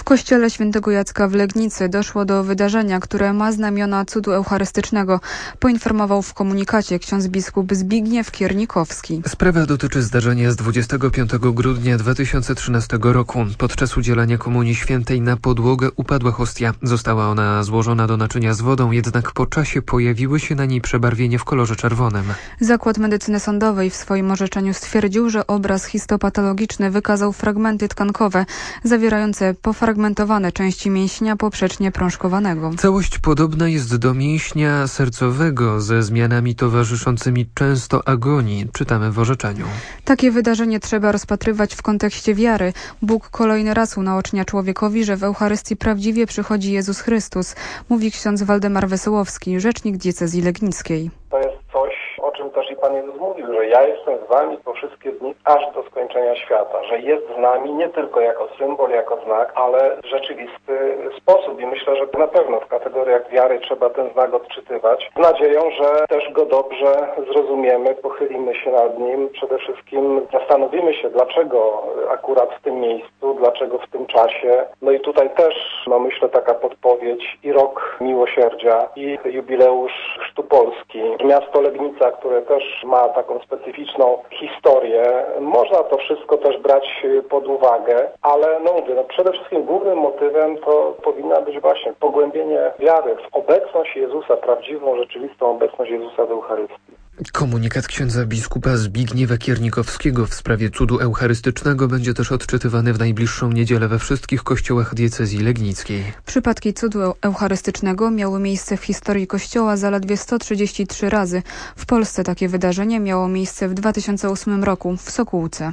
kościele świętego Jacka w Legnicy doszło do wydarzenia, które ma znamiona cudu eucharystycznego, poinformował w komunikacie ksiądz biskup Zbigniew Kiernikowski. Sprawa dotyczy zdarzenia z 25 grudnia 2013 roku. Podczas udzielania komunii świętej na podłogę upadła hostia. Została ona złożona do naczynia z wodą, jednak po czasie pojawiły się na niej przebarwienia w kolorze czerwonym. Zakład Medycyny Sądowej w swoim orzeczeniu stwierdził, że obraz histopatologiczny wykazał fragmenty tkankowe zawierające pofragmentowane części mięśnia poprzecznie prążkowanego. Całość podobna jest do mięśnia sercowego ze zmianami towarzyszącymi często agonii, czytamy w orzeczeniu. Takie wydarzenie trzeba rozpatrywać w kontekście wiary. Bóg kolejny raz unaocznia człowiekowi, że w Eucharystii prawdziwie przychodzi Jezus Chrystus, mówi ksiądz Waldemar Wesołowski, rzecznik diecezji legnickiej. To jest coś, o czym też i Pan Jezus mówił, że ja jestem z wami po wszystkie dni, aż do skończenia świata, że jest z nami nie tylko jako symbol, jako znak, ale w rzeczywisty sposób i myślę, że na pewno w kategoriach wiary trzeba ten znak odczytywać, z nadzieją, że też go dobrze zrozumiemy, pochylimy się nad nim, przede wszystkim zastanowimy się, dlaczego akurat w tym miejscu, dlaczego w tym czasie. No i tutaj też, myślę, taka podpowiedź i rok miłosierdzia i jubileusz Chrztu Polski. Miasto Legnica, które też ma taką specyficzną historię, można to wszystko też brać pod uwagę, ale przede wszystkim głównym motywem to powinna być właśnie pogłębienie wiary w obecność Jezusa, prawdziwą, rzeczywistą obecność Jezusa w Eucharystii. Komunikat księdza biskupa Zbigniewa Kiernikowskiego w sprawie cudu eucharystycznego będzie też odczytywany w najbliższą niedzielę we wszystkich kościołach diecezji legnickiej. Przypadki cudu eucharystycznego miały miejsce w historii Kościoła zaledwie 133 razy. W Polsce takie wydarzenie miało miejsce w 2008 roku w Sokółce.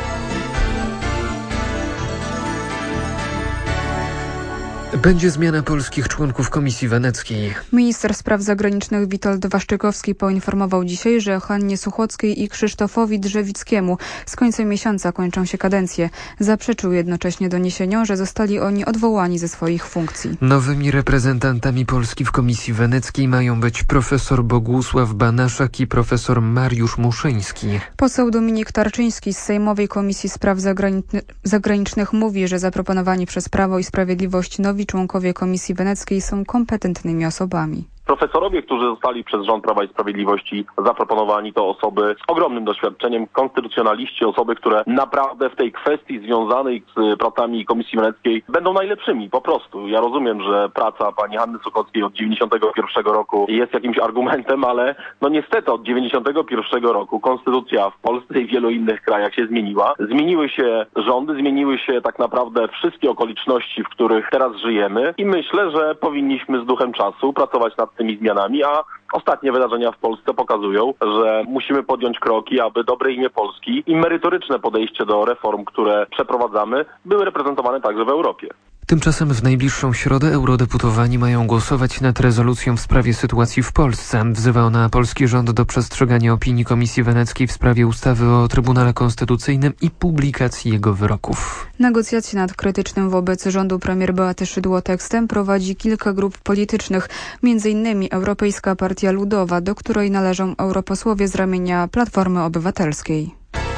Będzie zmiana polskich członków Komisji Weneckiej. Minister spraw zagranicznych Witold Waszczykowski poinformował dzisiaj, że Hannie Suchockiej i Krzysztofowi Drzewickiemu z końcem miesiąca kończą się kadencje. Zaprzeczył jednocześnie doniesieniom, że zostali oni odwołani ze swoich funkcji. Nowymi reprezentantami Polski w Komisji Weneckiej mają być profesor Bogusław Banaszak i profesor Mariusz Muszyński. Poseł Dominik Tarczyński z Sejmowej Komisji Spraw Zagranicznych mówi, że zaproponowani przez Prawo i Sprawiedliwość nowi członkowie Komisji Weneckiej są kompetentnymi osobami. Profesorowie, którzy zostali przez rząd Prawa i Sprawiedliwości zaproponowani, to osoby z ogromnym doświadczeniem, konstytucjonaliści, osoby, które naprawdę w tej kwestii związanej z pracami Komisji Weneckiej będą najlepszymi, po prostu. Ja rozumiem, że praca pani Hanny Suchockiej od 91 roku jest jakimś argumentem, ale niestety od 91 roku konstytucja w Polsce i w wielu innych krajach się zmieniła. Zmieniły się rządy, zmieniły się tak naprawdę wszystkie okoliczności, w których teraz żyjemy i myślę, że powinniśmy z duchem czasu pracować nad tymi zmianami, a ostatnie wydarzenia w Polsce pokazują, że musimy podjąć kroki, aby dobre imię Polski i merytoryczne podejście do reform, które przeprowadzamy, były reprezentowane także w Europie. Tymczasem w najbliższą środę eurodeputowani mają głosować nad rezolucją w sprawie sytuacji w Polsce. Wzywa ona polski rząd do przestrzegania opinii Komisji Weneckiej w sprawie ustawy o Trybunale Konstytucyjnym i publikacji jego wyroków. Negocjacje nad krytycznym wobec rządu premier Beaty Szydło tekstem prowadzi kilka grup politycznych, m.in. Europejska Partia Ludowa, do której należą europosłowie z ramienia Platformy Obywatelskiej.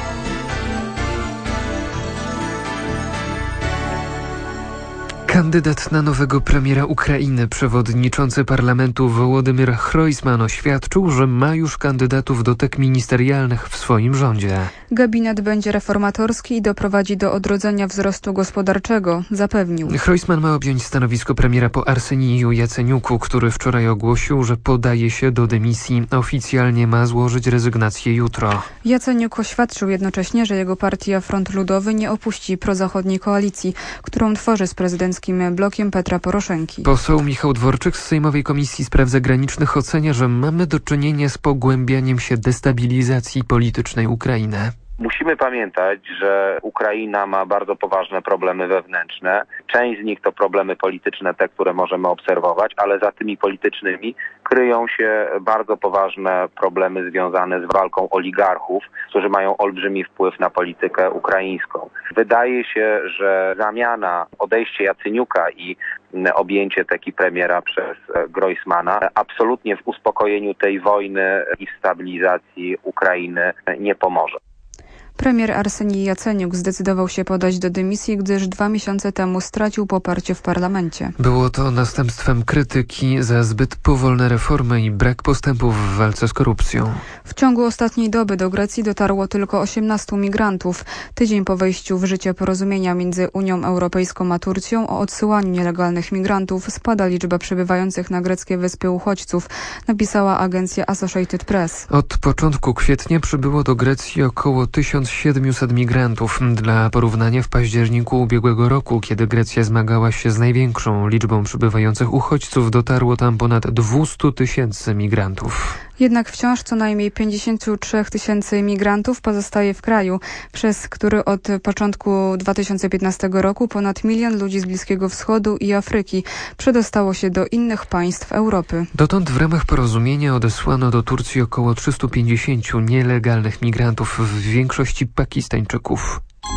Kandydat na nowego premiera Ukrainy, przewodniczący parlamentu Wołodymyr Chrojsman oświadczył, że ma już kandydatów do tek ministerialnych w swoim rządzie. Gabinet będzie reformatorski i doprowadzi do odrodzenia wzrostu gospodarczego, zapewnił. Chrojsman ma objąć stanowisko premiera po Arseniju Jaceniuku, który wczoraj ogłosił, że podaje się do dymisji. Oficjalnie ma złożyć rezygnację jutro. Jaceniuk oświadczył jednocześnie, że jego partia Front Ludowy nie opuści prozachodniej koalicji, którą tworzy z prezydenckim blokiem Petra Poroszenki. Poseł Michał Dworczyk z Sejmowej Komisji Spraw Zagranicznych ocenia, że mamy do czynienia z pogłębianiem się destabilizacji politycznej Ukrainy. Musimy pamiętać, że Ukraina ma bardzo poważne problemy wewnętrzne. Część z nich to problemy polityczne, te, które możemy obserwować, ale za tymi politycznymi kryją się bardzo poważne problemy związane z walką oligarchów, którzy mają olbrzymi wpływ na politykę ukraińską. Wydaje się, że zamiana, odejście Jaceniuka i objęcie teki premiera przez Grojsmana absolutnie w uspokojeniu tej wojny i w stabilizacji Ukrainy nie pomoże. Premier Arsenij Jaceniuk zdecydował się podać do dymisji, gdyż 2 miesiące temu stracił poparcie w parlamencie. Było to następstwem krytyki za zbyt powolne reformy i brak postępów w walce z korupcją. W ciągu ostatniej doby do Grecji dotarło tylko 18 migrantów. Tydzień po wejściu w życie porozumienia między Unią Europejską a Turcją o odsyłaniu nielegalnych migrantów spada liczba przybywających na greckie wyspy uchodźców, napisała agencja Associated Press. Od początku kwietnia przybyło do Grecji około 1700 migrantów. Dla porównania w październiku ubiegłego roku, kiedy Grecja zmagała się z największą liczbą przybywających uchodźców, dotarło tam ponad 200 000 migrantów. Jednak wciąż co najmniej 53 000 migrantów pozostaje w kraju, przez który od początku 2015 roku ponad 1 milion ludzi z Bliskiego Wschodu i Afryki przedostało się do innych państw Europy. Dotąd w ramach porozumienia odesłano do Turcji około 350 nielegalnych migrantów, w większości Pakistańczyków.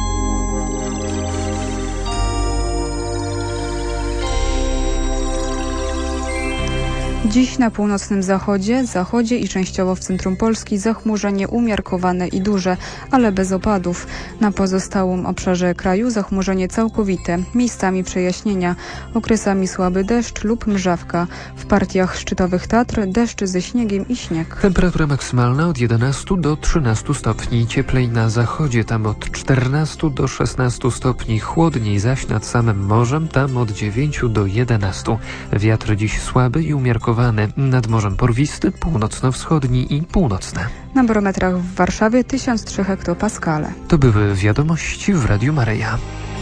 Dziś na północnym zachodzie i częściowo w centrum Polski zachmurzenie umiarkowane i duże, ale bez opadów. Na pozostałym obszarze kraju zachmurzenie całkowite, miejscami przejaśnienia, okresami słaby deszcz lub mrzawka. W partiach szczytowych Tatr deszcz ze śniegiem i śnieg. Temperatura maksymalna od 11 do 13 stopni, cieplej na zachodzie, tam od 14 do 16 stopni, chłodniej zaś nad samym morzem, tam od 9 do 11. Wiatr dziś słaby i umiarkowany. Nad morzem porwisty, północno-wschodni i północne. Na barometrach w Warszawie 1003 hektopaskale. To były wiadomości w Radiu Maryja.